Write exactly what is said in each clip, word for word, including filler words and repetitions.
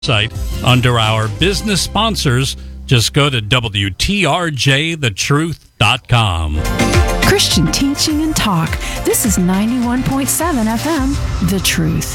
site under our business sponsors. Just go to W T R J the truth dot com. Christian teaching and talk. This is ninety-one point seven F M, The Truth.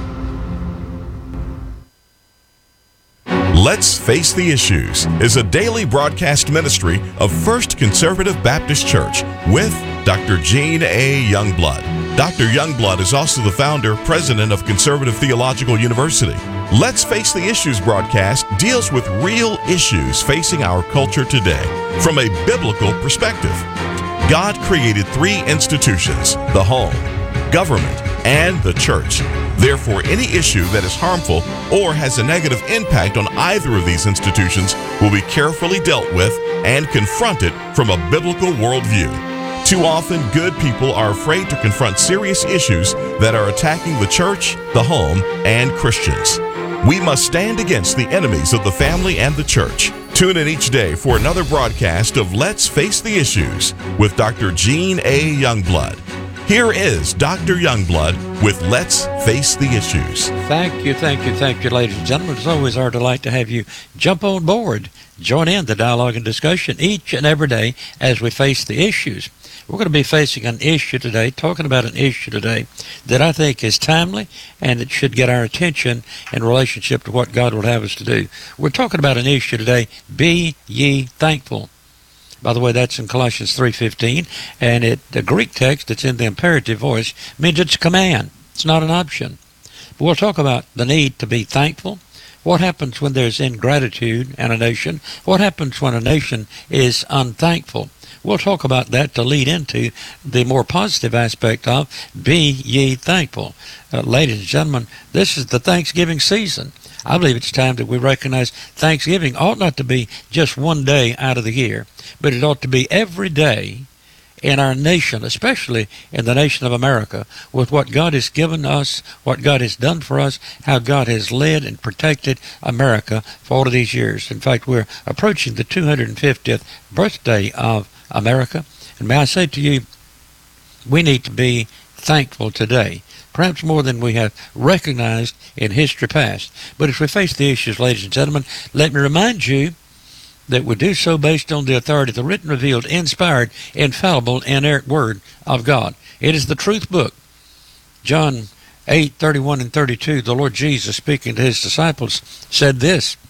Let's Face the Issues is a daily broadcast ministry of First Conservative Baptist Church with Doctor Gene A. Youngblood. Doctor Youngblood is also the founder, president of Conservative Theological University. Let's Face the Issues broadcast deals with real issues facing our culture today from a biblical perspective. God created three institutions: the home, government, and the church. Therefore, any issue that is harmful or has a negative impact on either of these institutions will be carefully dealt with and confronted from a biblical worldview. Too often, good people are afraid to confront serious issues that are attacking the church, the home, and Christians. We must stand against the enemies of the family and the church. Tune in each day for another broadcast of Let's Face the Issues with Doctor Gene A. Youngblood. Here is Doctor Youngblood with Let's Face the Issues. Thank you, thank you, thank you, ladies and gentlemen. It's always our delight to have you jump on board, join in the dialogue and discussion each and every day as we face the issues. We're going to be facing an issue today, talking about an issue today that I think is timely and it should get our attention in relationship to what God would have us to do. We're talking about an issue today: be ye thankful. By the way, that's in Colossians three fifteen, and it the Greek text that's in the imperative voice means it's a command. It's not an option. But we'll talk about the need to be thankful. What happens when there's ingratitude in a nation? What happens when a nation is unthankful? We'll talk about that to lead into the more positive aspect of be ye thankful. Uh, ladies and gentlemen, this is the Thanksgiving season. I believe it's time that we recognize Thanksgiving ought not to be just one day out of the year, but it ought to be every day in our nation, especially in the nation of America, with what God has given us, what God has done for us, how God has led and protected America for all of these years. In fact, we're approaching the two hundred fiftieth birthday of America, and may I say to you, we need to be thankful today, perhaps more than we have recognized in history past. But as we face the issues, ladies and gentlemen, let me remind you that we do so based on the authority of the written, revealed, inspired, infallible, inerrant Word of God. It is the truth book. John eight, thirty-one and thirty-two, the Lord Jesus, speaking to his disciples, said this: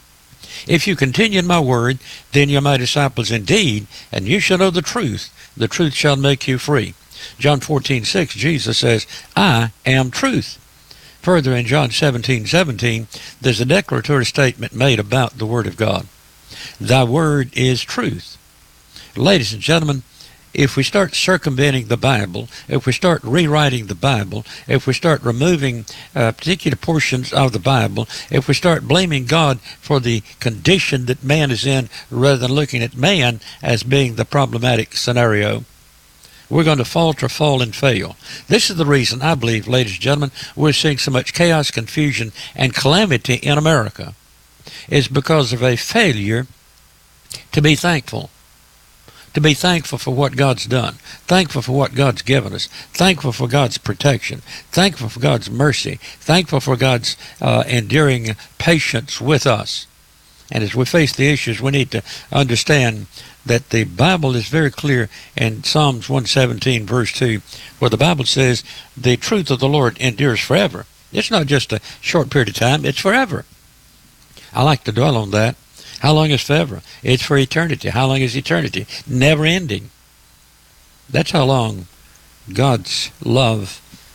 if you continue in my word, then you're my disciples indeed, and you shall know the truth. The truth shall make you free. John fourteen, six, Jesus says, I am truth. Further, in John seventeen, seventeen, there's a declaratory statement made about the Word of God. Thy word is truth. Ladies and gentlemen, if we start circumventing the Bible, if we start rewriting the Bible, if we start removing uh, particular portions of the Bible, if we start blaming God for the condition that man is in rather than looking at man as being the problematic scenario, we're going to falter, fall, and fail. This is the reason I believe, ladies and gentlemen, we're seeing so much chaos, confusion, and calamity in America. It's because of a failure to be thankful. To be thankful for what God's done, thankful for what God's given us, thankful for God's protection, thankful for God's mercy, thankful for God's uh, enduring patience with us. And as we face the issues, we need to understand that the Bible is very clear in Psalms one seventeen, verse two, where the Bible says, the truth of the Lord endures forever. It's not just a short period of time, it's forever. I like to dwell on that. How long is forever? It's for eternity. How long is eternity? Never ending. That's how long God's love,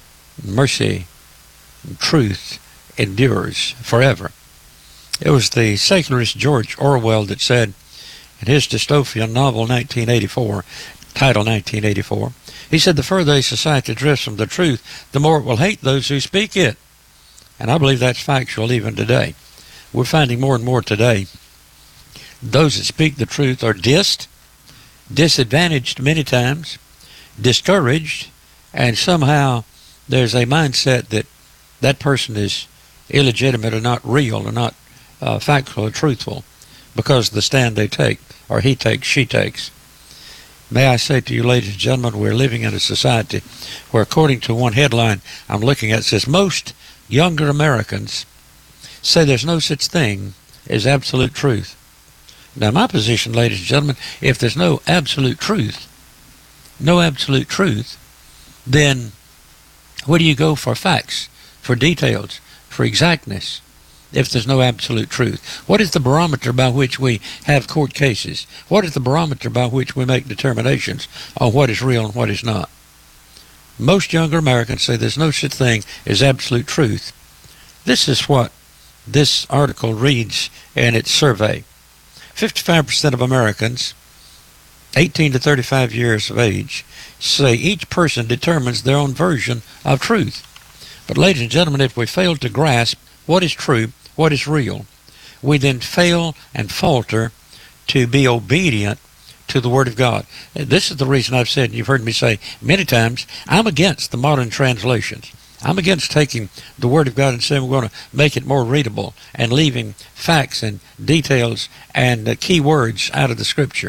mercy, and truth endures forever. It was the secularist George Orwell that said in his dystopian novel nineteen eighty-four, title nineteen eighty-four, he said, the further a society drifts from the truth, the more it will hate those who speak it. And I believe that's factual even today. We're finding more and more today those that speak the truth are dissed, disadvantaged many times, discouraged, and somehow there's a mindset that that person is illegitimate or not real or not uh, factual or truthful because of the stand they take, or he takes, she takes. May I say to you, ladies and gentlemen, we're living in a society where, according to one headline I'm looking at, it says most younger Americans say there's no such thing as absolute truth. Now, my position, ladies and gentlemen, if there's no absolute truth, no absolute truth, then where do you go for facts, for details, for exactness, if there's no absolute truth? What is the barometer by which we have court cases? What is the barometer by which we make determinations on what is real and what is not? Most younger Americans say there's no such thing as absolute truth. This is what this article reads in its survey. fifty-five percent of Americans eighteen to thirty-five years of age say each person determines their own version of truth. But ladies and gentlemen, if we fail to grasp what is true, what is real, we then fail and falter to be obedient to the Word of God. This is the reason I've said, and you've heard me say many times, I'm against the modern translations. I'm against taking the Word of God and saying we're going to make it more readable and leaving facts and details and uh, key words out of the Scripture.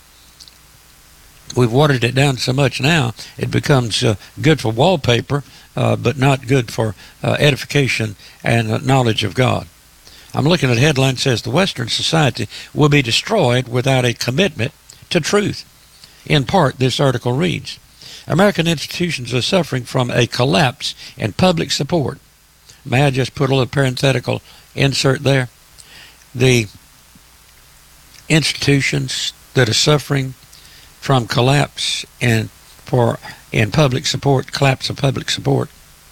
We've watered it down so much now, it becomes uh, good for wallpaper, uh, but not good for uh, edification and uh, knowledge of God. I'm looking at a headline that says, the Western society will be destroyed without a commitment to truth. In part, this article reads, American institutions are suffering from a collapse in public support. May I just put a little parenthetical insert there? The institutions that are suffering from collapse in for in public support, collapse of public support,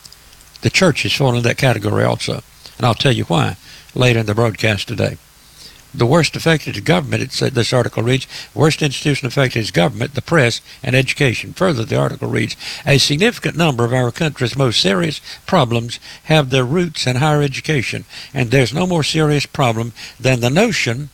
the church is falling in that category also. And I'll tell you why later in the broadcast today. The worst affected is government, it said, this article reads, worst institution affected is government, the press, and education. Further, the article reads, a significant number of our country's most serious problems have their roots in higher education, and there's no more serious problem than the notion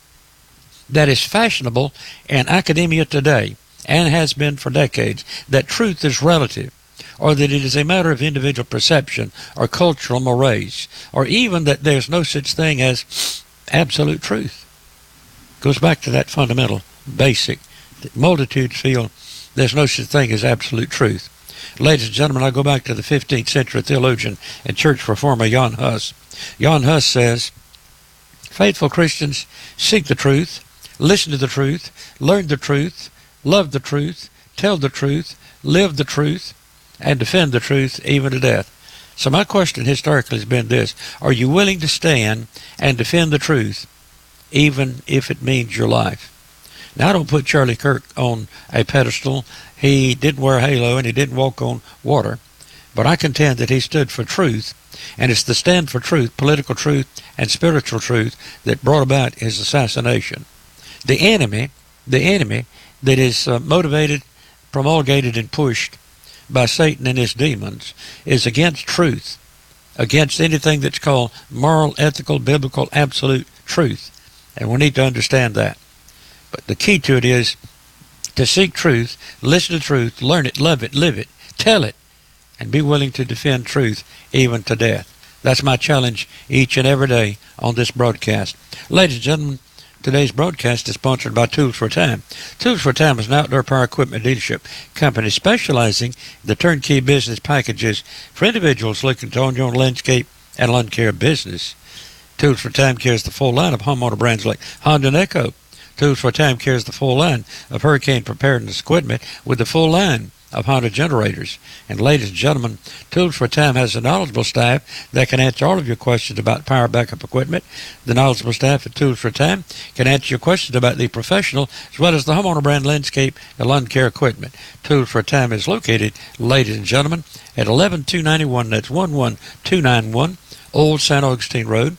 that is fashionable in academia today, and has been for decades, that truth is relative, or that it is a matter of individual perception or cultural mores, or even that there's no such thing as absolute truth. Goes back to that fundamental, basic, that multitudes feel there's no such thing as absolute truth. Ladies and gentlemen, I go back to the fifteenth century theologian and church reformer Jan Hus. Jan Hus says, faithful Christians seek the truth, listen to the truth, learn the truth, love the truth, tell the truth, live the truth, and defend the truth even to death. So my question historically has been this: are you willing to stand and defend the truth, even if it means your life? Now, I don't put Charlie Kirk on a pedestal. He didn't wear a halo and he didn't walk on water. But I contend that he stood for truth, and it's the stand for truth, political truth and spiritual truth, that brought about his assassination. The enemy, the enemy that is uh, motivated, promulgated, and pushed by Satan and his demons is against truth, against anything that's called moral, ethical, biblical, absolute truth. And we need to understand that. But the key to it is to seek truth, listen to truth, learn it, love it, live it, tell it, and be willing to defend truth even to death. That's my challenge each and every day on this broadcast. Ladies and gentlemen, today's broadcast is sponsored by Tools for Time. Tools for Time is an outdoor power equipment dealership company specializing in the turnkey business packages for individuals looking to own your own landscape and lawn care business. Tools for Time carries the full line of homeowner brands like Honda and Echo. Tools for Time carries the full line of hurricane preparedness equipment with the full line of Honda generators. And ladies and gentlemen, Tools for Time has a knowledgeable staff that can answer all of your questions about power backup equipment. The knowledgeable staff at Tools for Time can answer your questions about the professional as well as the homeowner brand landscape and lawn care equipment. Tools for Time is located, ladies and gentlemen, at eleven two ninety-one, that's one one two nine one, Old San Augustine Road.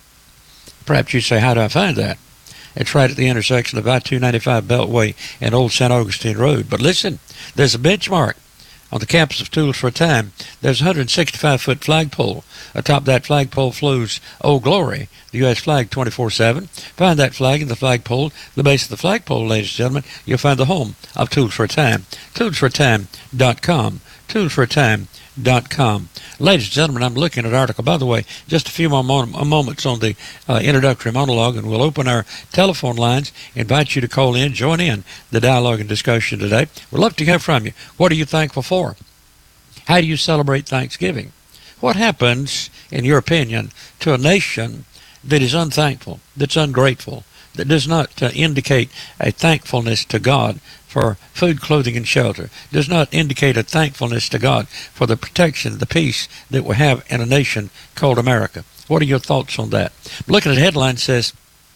Perhaps you say, how do I find that? It's right at the intersection of I two ninety-five Beltway and Old San Augustine Road. But listen, there's a benchmark on the campus of Tools for Time. There's a one hundred sixty-five foot flagpole. Atop that flagpole flows Old Glory, the U S flag twenty-four seven. Find that flag in the flagpole. The base of the flagpole, ladies and gentlemen, you'll find the home of Tools for Time. tools for time dot com. tools for time dot com. Ladies and gentlemen, I'm looking at an article. By the way, just a few more mo- moments on the uh, introductory monologue, and we'll open our telephone lines, invite you to call in, join in the dialogue and discussion today. We'd love to hear from you. What are you thankful for? How do you celebrate Thanksgiving? What happens, in your opinion, to a nation that is unthankful, that's ungrateful, that does not uh, indicate a thankfulness to God for food, clothing, and shelter, does not indicate a thankfulness to God for the protection, the peace that we have in a nation called America. What are your thoughts on that? Looking at the headline, says,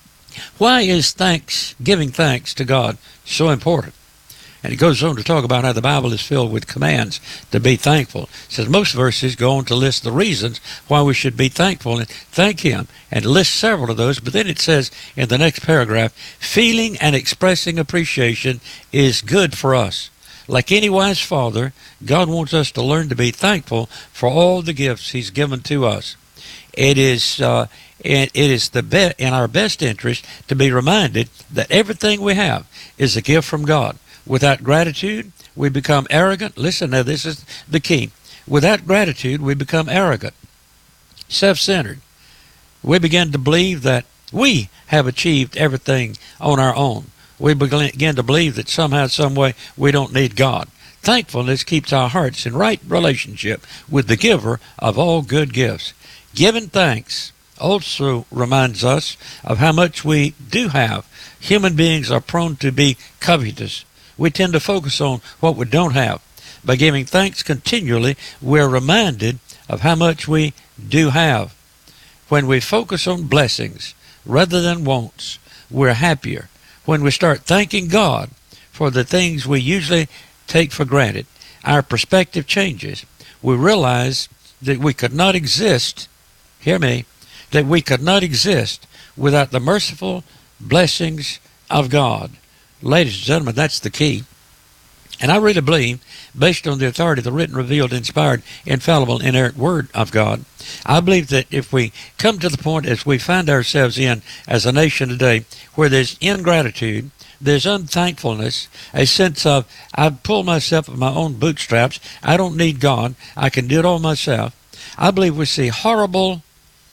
why is thanks, giving thanks to God so important? And it goes on to talk about how the Bible is filled with commands to be thankful. It says most verses go on to list the reasons why we should be thankful and thank Him, and list several of those. But then it says in the next paragraph, feeling and expressing appreciation is good for us. Like any wise father, God wants us to learn to be thankful for all the gifts He's given to us. It is uh, it is the be- in our best interest to be reminded that everything we have is a gift from God. Without gratitude, we become arrogant. Listen, now this is the key. Without gratitude, we become arrogant, self-centered. We begin to believe that we have achieved everything on our own. We begin to believe that somehow, some way, we don't need God. Thankfulness keeps our hearts in right relationship with the giver of all good gifts. Giving thanks also reminds us of how much we do have. Human beings are prone to be covetous. We tend to focus on what we don't have. By giving thanks continually, we're reminded of how much we do have. When we focus on blessings rather than wants, we're happier. When we start thanking God for the things we usually take for granted, our perspective changes. We realize that we could not exist, hear me, that we could not exist without the merciful blessings of God. Ladies and gentlemen, that's the key. And I really believe, based on the authority of the written, revealed, inspired, infallible, inerrant Word of God, I believe that if we come to the point as we find ourselves in as a nation today, where there's ingratitude, there's unthankfulness, a sense of, I pull myself up my own bootstraps, I don't need God, I can do it all myself, I believe we see horrible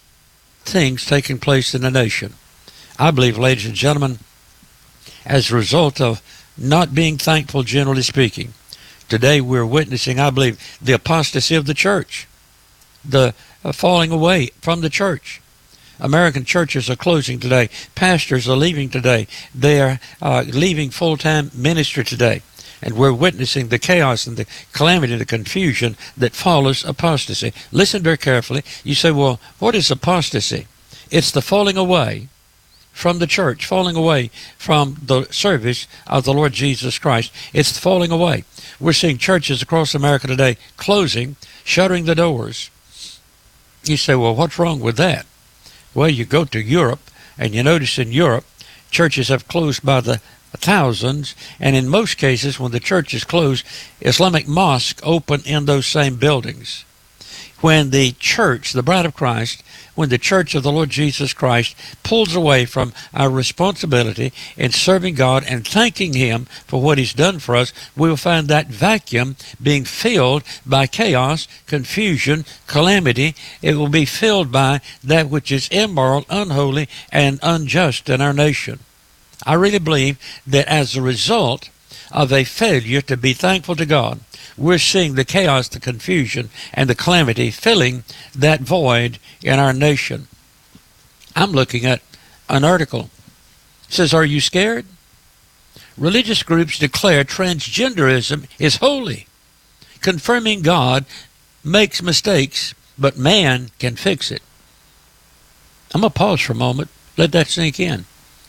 things taking place in the nation. I believe, ladies and gentlemen, as a result of not being thankful, generally speaking, today we're witnessing, I believe, the apostasy of the church, the uh, falling away from the church. American churches are closing today. Pastors are leaving today. They are uh, leaving full-time ministry today. And we're witnessing the chaos and the calamity and the confusion that follows apostasy. Listen very carefully. You say, well, what is apostasy? It's the falling away from the church, falling away from the service of the Lord Jesus Christ. It's the falling away. We're seeing churches across America today closing, shuttering the doors. You say, well, what's wrong with that? Well, you go to Europe, and you notice in Europe, churches have closed by the thousands, and in most cases, when the church is closed, Islamic mosques open in those same buildings. When the church, the bride of Christ, when the church of the Lord Jesus Christ pulls away from our responsibility in serving God and thanking Him for what He's done for us, we will find that vacuum being filled by chaos, confusion, calamity. It will be filled by that which is immoral, unholy, and unjust in our nation. I really believe that as a result of a failure to be thankful to God, we're seeing the chaos, the confusion, and the calamity filling that void in our nation. I'm looking at an article. It says, are you scared? Religious groups declare transgenderism is holy, confirming God makes mistakes, but man can fix it. I'm going to pause for a moment. Let that sink in.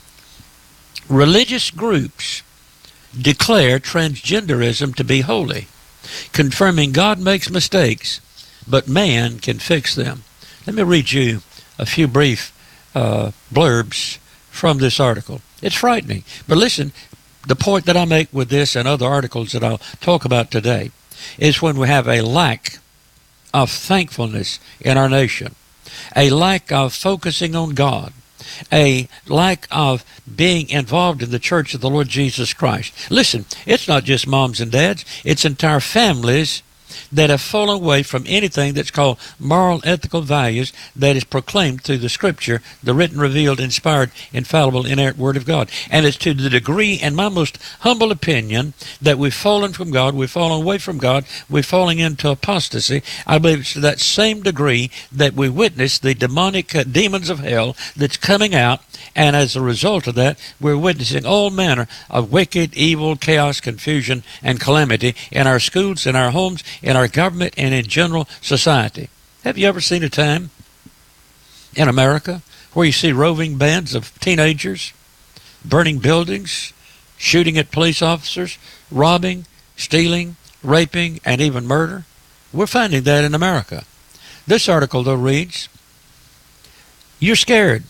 Religious groups declare transgenderism to be holy, confirming God makes mistakes, but man can fix them. Let me read you a few brief uh, blurbs from this article. It's frightening, but listen, the point that I make with this and other articles that I'll talk about today is when we have a lack of thankfulness in our nation, a lack of focusing on God, a lack of being involved in the church of the Lord Jesus Christ. Listen, it's not just moms and dads, it's entire families that have fallen away from anything that's called moral, ethical values that is proclaimed through the Scripture, the written, revealed, inspired, infallible, inerrant Word of God. And it's to the degree, in my most humble opinion, that we've fallen from God, we've fallen away from God, we're falling into apostasy. I believe it's to that same degree that we witness the demonic uh, demons of hell that's coming out, and as a result of that, we're witnessing all manner of wicked, evil, chaos, confusion, and calamity in our schools, in our homes, in our government, and in general society. Have you ever seen a time in America where you see roving bands of teenagers burning buildings, shooting at police officers, robbing, stealing, raping, and even murder? We're finding that in America. This article, though, reads, "You're scared.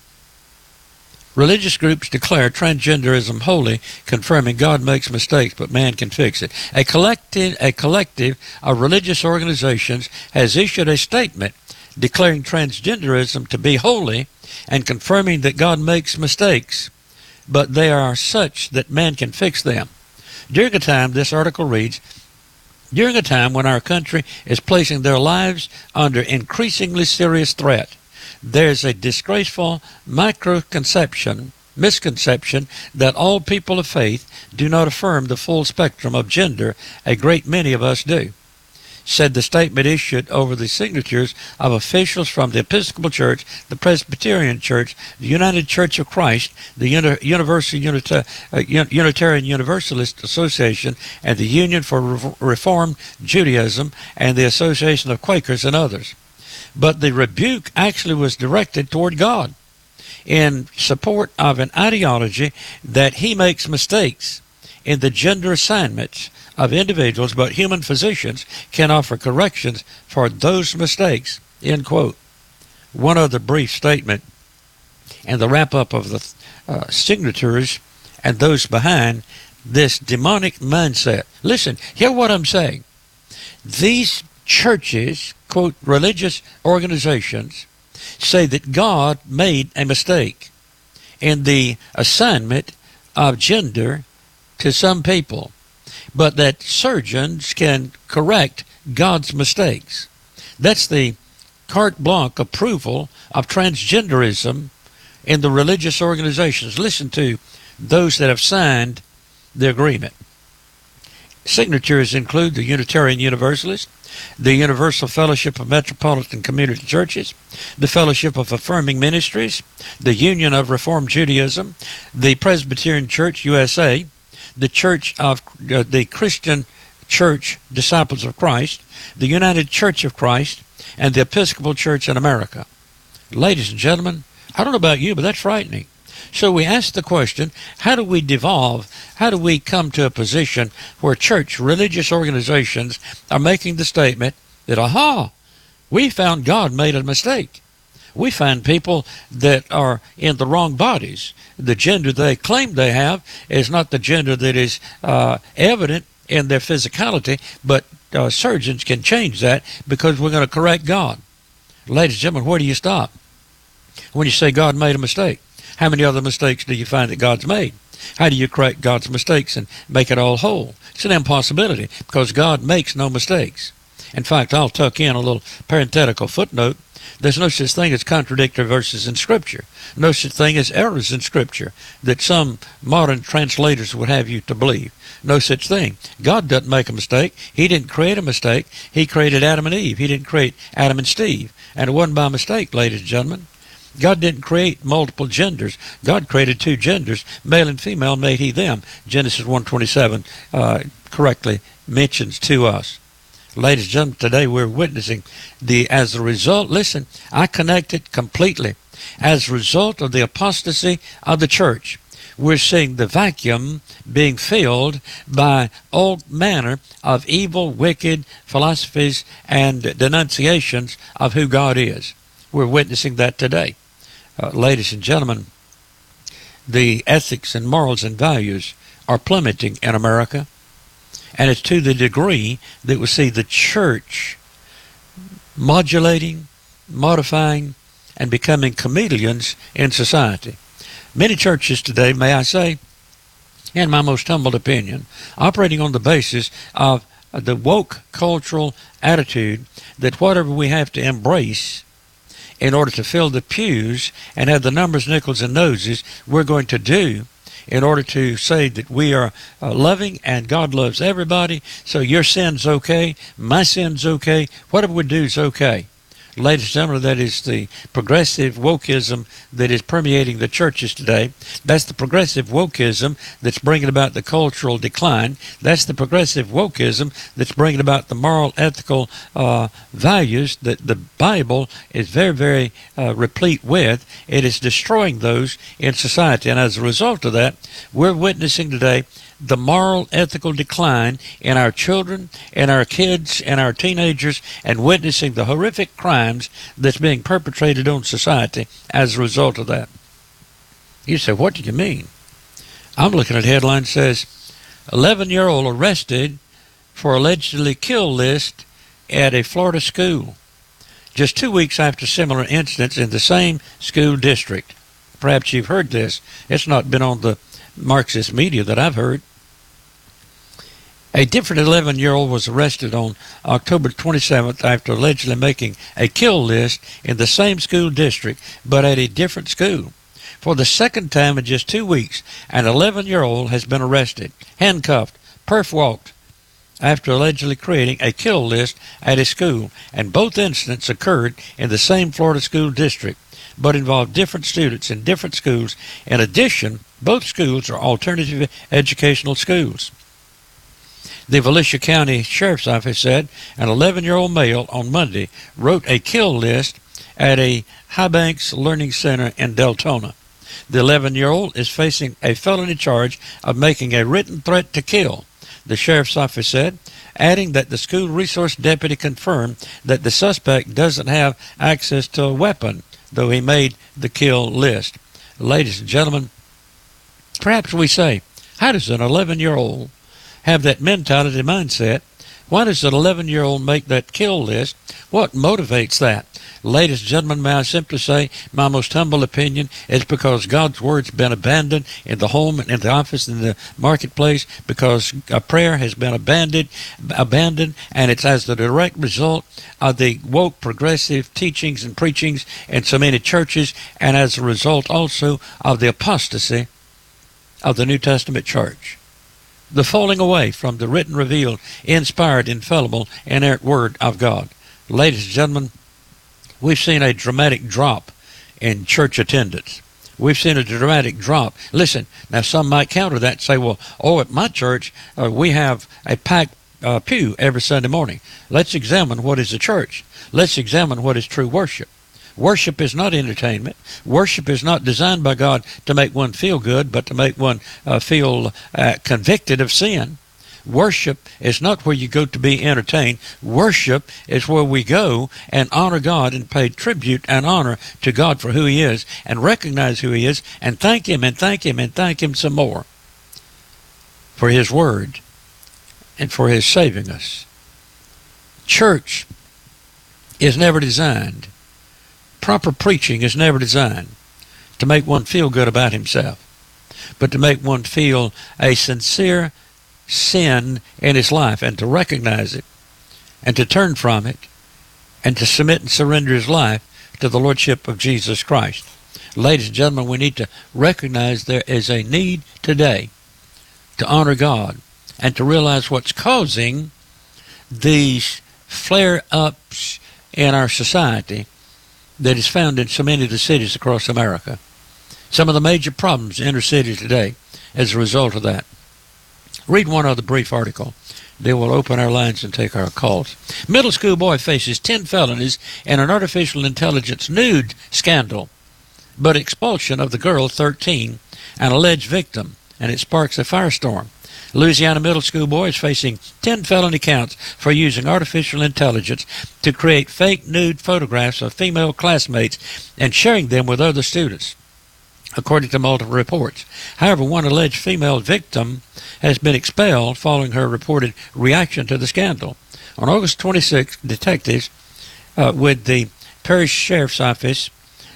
Religious groups declare transgenderism holy, confirming God makes mistakes, but man can fix it." A collective, a collective of religious organizations has issued a statement declaring transgenderism to be holy and confirming that God makes mistakes, but they are such that man can fix them. During a time, this article reads, during a time when our country is placing their lives under increasingly serious threat, there's a disgraceful microconception, misconception that all people of faith do not affirm the full spectrum of gender. A great many of us do, said the statement issued over the signatures of officials from the Episcopal Church, the Presbyterian Church, the United Church of Christ, the Uni- Universal Unita- uh, Unitarian Universalist Association, and the Union for Re- Reformed Judaism, and the Association of Quakers, and others. But the rebuke actually was directed toward God in support of an ideology that he makes mistakes in the gender assignments of individuals, but human physicians can offer corrections for those mistakes, end quote. One other brief statement and the wrap-up of the uh, signatures and those behind this demonic mindset. Listen, hear what I'm saying. These churches, quote, religious organizations, say that God made a mistake in the assignment of gender to some people, but that surgeons can correct God's mistakes. That's the carte blanche approval of transgenderism in the religious organizations. Listen to those that have signed the agreement. Signatures include the Unitarian Universalist, the Universal Fellowship of Metropolitan Community Churches, the Fellowship of Affirming Ministries, the Union of Reformed Judaism, the Presbyterian Church U S A, the Church of uh, the Christian Church Disciples of Christ, the United Church of Christ, and the Episcopal Church in America. Ladies and gentlemen, I don't know about you, but that's frightening. So we ask the question, how do we devolve, how do we come to a position where church, religious organizations are making the statement that, aha, we found God made a mistake. We find people that are in the wrong bodies. The gender they claim they have is not the gender that is uh, evident in their physicality, but uh, surgeons can change that because we're going to correct God. Ladies and gentlemen, where do you stop when you say God made a mistake? How many other mistakes do you find that God's made? How do you correct God's mistakes and make it all whole? It's an impossibility because God makes no mistakes. In fact, I'll tuck in a little parenthetical footnote. There's no such thing as contradictory verses in Scripture. No such thing as errors in Scripture that some modern translators would have you to believe. No such thing. God doesn't make a mistake. He didn't create a mistake. He created Adam and Eve. He didn't create Adam and Steve. And it wasn't by mistake, ladies and gentlemen. God didn't create multiple genders. God created two genders. Male and female made he them. Genesis one twenty-seven uh, correctly mentions to us. Ladies and gentlemen, today we're witnessing the, as a result, listen, I connect it completely. As a result of the apostasy of the church, we're seeing the vacuum being filled by all manner of evil, wicked philosophies and denunciations of who God is. We're witnessing that today. Uh, ladies and gentlemen, the ethics and morals and values are plummeting in America. And it's to the degree that we see the church modulating, modifying, and becoming chameleons in society. Many churches today, may I say, in my most humble opinion, operating on the basis of uh, the woke cultural attitude that whatever we have to embrace in order to fill the pews and have the numbers, nickels, and noses, we're going to do in order to say that we are uh, loving and God loves everybody. So your sin's okay, my sin's okay, whatever we do is okay. Ladies and gentlemen, that is the progressive wokeism that is permeating the churches today. That's the progressive wokeism that's bringing about the cultural decline. That's the progressive wokeism that's bringing about the moral, ethical uh, values that the Bible is very, very uh, replete with. It is destroying those in society. And as a result of that, we're witnessing today the moral, ethical decline in our children, in our kids, and our teenagers, and witnessing the horrific crimes that's being perpetrated on society as a result of that. You say, what do you mean? I'm looking at a headline that says, eleven-year-old arrested for allegedly kill list at a Florida school, just two weeks after similar incidents in the same school district. Perhaps you've heard this. It's not been on the Marxist media that I've heard. A different eleven-year-old was arrested on October twenty-seventh after allegedly making a kill list in the same school district, but at a different school. For the second time in just two weeks, an eleven-year-old has been arrested, handcuffed, perf-walked, after allegedly creating a kill list at a school, and both incidents occurred in the same Florida school district, but involved different students in different schools. In addition, both schools are alternative educational schools. The Volusia County Sheriff's Office said an eleven-year-old male on Monday wrote a kill list at a Highbanks Learning Center in Deltona. The eleven-year-old is facing a felony charge of making a written threat to kill, the Sheriff's Office said, adding that the school resource deputy confirmed that the suspect doesn't have access to a weapon, though he made the kill list. Ladies and gentlemen, perhaps we say, how does an eleven-year-old have that mentality, mindset? Why does an eleven-year-old make that kill list? What motivates that? Ladies and gentlemen, may I simply say, my most humble opinion is because God's Word's been abandoned in the home, in the office, in the marketplace, because a prayer has been abandoned, abandoned, and it's as the direct result of the woke progressive teachings and preachings in so many churches, and as a result also of the apostasy of the New Testament church. The falling away from the written, revealed, inspired, infallible, inerrant Word of God. Ladies and gentlemen, we've seen a dramatic drop in church attendance. We've seen a dramatic drop. Listen, now some might counter that and say, well, oh, at my church, uh, we have a packed uh, pew every Sunday morning. Let's examine what is a church. Let's examine what is true worship. Worship is not entertainment. Worship is not designed by God to make one feel good, but to make one uh, feel uh, convicted of sin. Worship is not where you go to be entertained. Worship is where we go and honor God and pay tribute and honor to God for who He is, and recognize who He is, and thank Him and thank Him and thank Him some more for His Word and for His saving us. Church is never designed, proper preaching is never designed to make one feel good about himself, but to make one feel a sincere sin in his life, and to recognize it, and to turn from it, and to submit and surrender his life to the Lordship of Jesus Christ. Ladies and gentlemen, we need to recognize there is a need today to honor God and to realize what's causing these flare-ups in our society that is found in so many of the cities across America. Some of the major problems in inner cities today as a result of that. Read one other brief article. Then we'll open our lines and take our calls. Middle school boy faces ten felonies in an artificial intelligence nude scandal, but expulsion of the girl, thirteen, an alleged victim, and it sparks a firestorm. Louisiana middle school boy is facing ten felony counts for using artificial intelligence to create fake nude photographs of female classmates and sharing them with other students, according to multiple reports. However, one alleged female victim has been expelled following her reported reaction to the scandal. On August twenty-sixth, detectives uh, with the Parish Sheriff's Office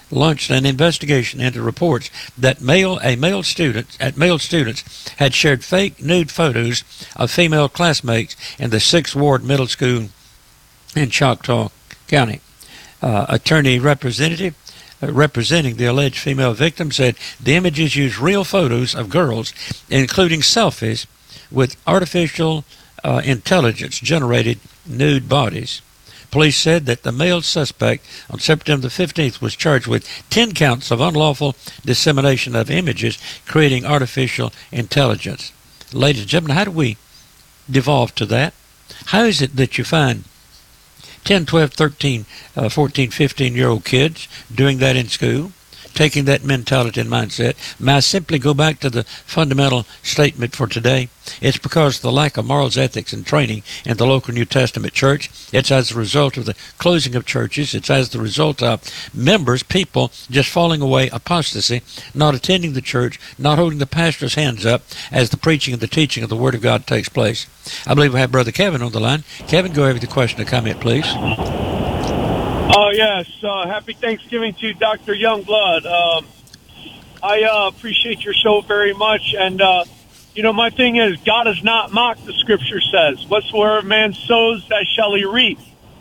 launched an investigation into reports that male a male student at male students had shared fake nude photos of female classmates in the Sixth Ward Middle School in Choctaw County. Uh, attorney representative uh, representing the alleged female victim said the images used real photos of girls, including selfies with artificial uh, intelligence generated nude bodies. Police said that the male suspect on September the fifteenth was charged with ten counts of unlawful dissemination of images creating artificial intelligence. Ladies and gentlemen, how do we devolve to that? How is it that you find ten, twelve, thirteen, uh, fourteen, fifteen-year-old kids doing that in school, taking that mentality and mindset? May I simply go back to the fundamental statement for today? It's because of the lack of morals, ethics, and training in the local New Testament church. It's as a result of the closing of churches. It's as the result of members, people just falling away, apostasy, not attending the church, not holding the pastor's hands up as the preaching and the teaching of the Word of God takes place. I believe we have Brother Kevin on the line. Kevin, go ahead with the question or comment, please. Oh, yes. Uh, happy Thanksgiving to Doctor Youngblood. Um, I uh, appreciate your show very much. And, uh, you know, my thing is, God is not mocked, the Scripture says. Whatsoever man sows, that shall he reap.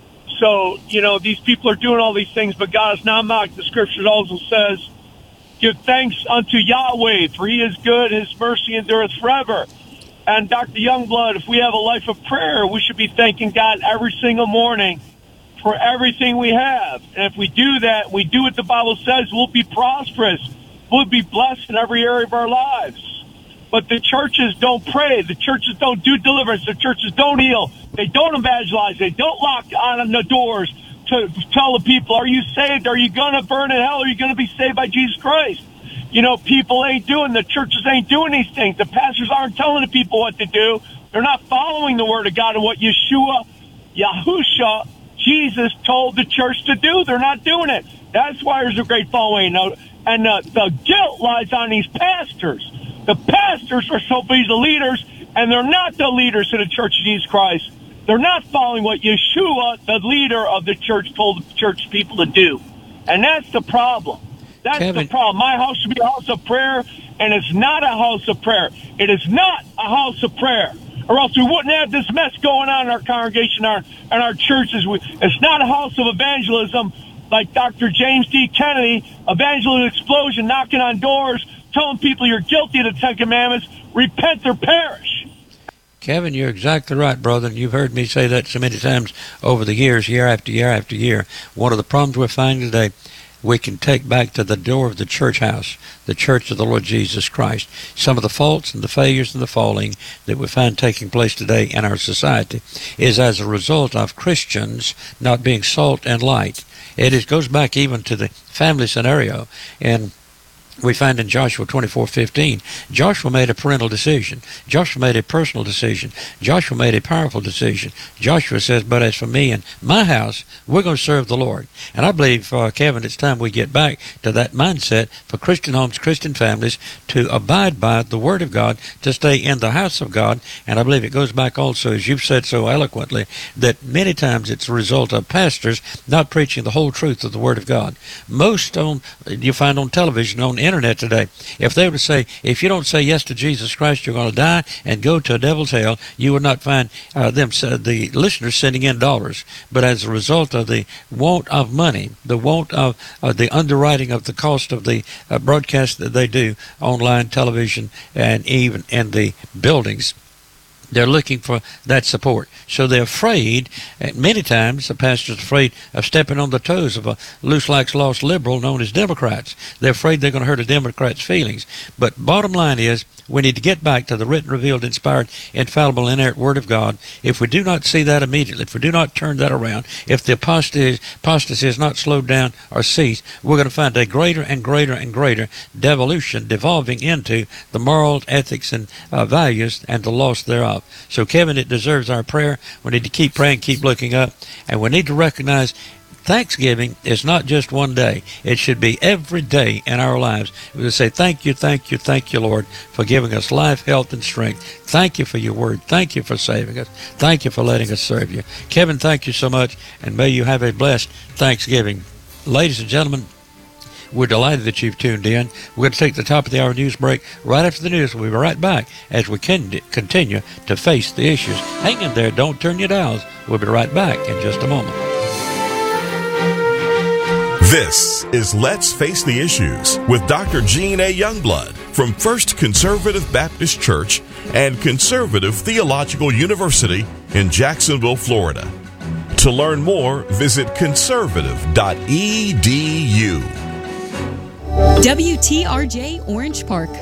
So, you know, these people are doing all these things, but God is not mocked. The Scripture also says, give thanks unto Yahweh, for he is good, his mercy endureth forever. And Doctor Youngblood, if we have a life of prayer, we should be thanking God every single morning for everything we have. And if we do that, we do what the Bible says, we'll be prosperous. We'll be blessed in every area of our lives. But the churches don't pray. The churches don't do deliverance. The churches don't heal. They don't evangelize. They don't lock on the doors to tell the people, are you saved? Are you going to burn in hell? Are you going to be saved by Jesus Christ? You know, people ain't doing, the churches ain't doing these things. The pastors aren't telling the people what to do. They're not following the Word of God and what Yeshua, Yahusha, Jesus told the church to do. They're not doing it. That's why there's a great following. And uh, the guilt lies on these pastors. The pastors are supposed to be the leaders, and they're not the leaders of the Church of Jesus Christ. They're not following what Yeshua, the leader of the church, told the church people to do. And that's the problem. That's Kevin. the problem. My house should be a house of prayer, and it's not a house of prayer. It is not a house of prayer, or else we wouldn't have this mess going on in our congregation our, and our churches. It's not a house of evangelism like Doctor James D. Kennedy, evangelism explosion, knocking on doors, telling people you're guilty of the Ten Commandments, repent or perish. Kevin, you're exactly right, brother, and you've heard me say that so many times over the years, year after year after year. One of the problems we're finding today, we can take back to the door of the church house, the church of the Lord Jesus Christ. Some of the faults and the failures and the falling that we find taking place today in our society is as a result of Christians not being salt and light. It is, goes back even to the family scenario. And we find in Joshua twenty-four fifteen, Joshua made a parental decision. Joshua made a personal decision. Joshua made a powerful decision. Joshua says, but as for me and my house, we're going to serve the Lord. And I believe, uh, Kevin, it's time we get back to that mindset for Christian homes, Christian families, to abide by the Word of God, to stay in the house of God. And I believe it goes back also, as you've said so eloquently, that many times it's a result of pastors not preaching the whole truth of the Word of God. Most on, you find on television, on internet today, if they were to say, if you don't say yes to Jesus Christ, you're going to die and go to a devil's hell, you would not find uh, them, uh, the listeners, sending in dollars. But as a result of the want of money, the want of uh, the underwriting of the cost of the uh, broadcast that they do, online television, and even in the buildings, they're looking for that support. So they're afraid, and many times the pastor's afraid of stepping on the toes of a loose like lost liberal known as Democrats. They're afraid they're going to hurt a Democrat's feelings. But bottom line is, we need to get back to the written, revealed, inspired, infallible, inerrant Word of God. If we do not see that immediately, if we do not turn that around, if the apostasy, apostasy is not slowed down or ceased, we're going to find a greater and greater and greater devolution, devolving into the moral ethics and uh, values and the loss thereof. So, Kevin, it deserves our prayer. We need to keep praying, keep looking up, and we need to recognize Thanksgiving is not just one day. It should be every day in our lives. We say, thank you, thank you, thank you, Lord, for giving us life, health, and strength. Thank you for your word. Thank you for saving us. Thank you for letting us serve you. Kevin, thank you so much, and may you have a blessed Thanksgiving. Ladies and gentlemen, We're delighted that you've tuned in. We're going to take the top of the hour news break. Right after the news, we'll be right back as we can continue to face the issues. Hang in there. Don't turn your dials. We'll be right back in just a moment. This is Let's Face the Issues with Doctor Gene A. Youngblood from First Conservative Baptist Church and Conservative Theological University in Jacksonville, Florida. To learn more, visit conservative dot e d u. W T R J Orange Park,